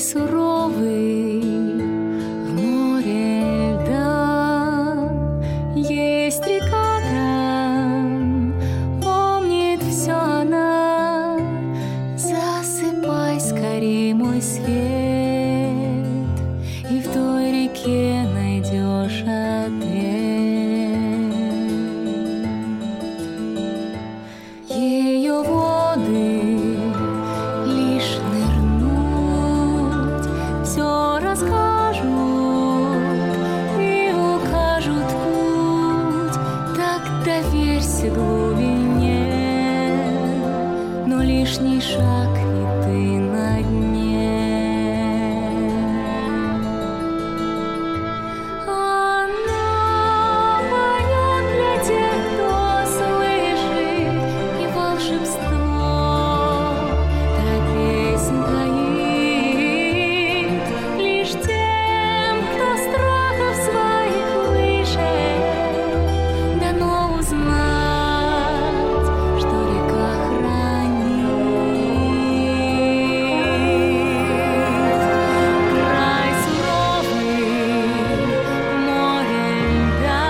суровый в море льда. Есть река там, помнит все она. Засыпай скорей, мой свет, и в той реке найдешь ответ. Ее воды лишь нырнуть все расскажут и укажут путь. Так доверься глубине, но лишний шаг и ты на дне. Она поет для тех, кто слышит, и волшебство та песнь таит лишь тем, кто страхов своих выше. Дано узнать, что река хранит. Край суровый, море льда.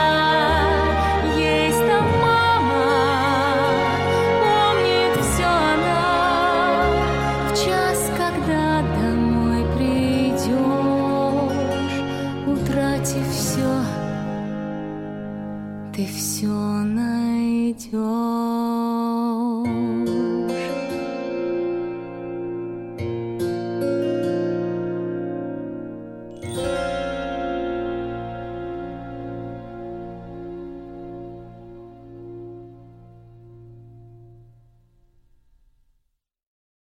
Есть там мама, помнит все она. В час, когда домой придешь, утратив все, ты все найдешь.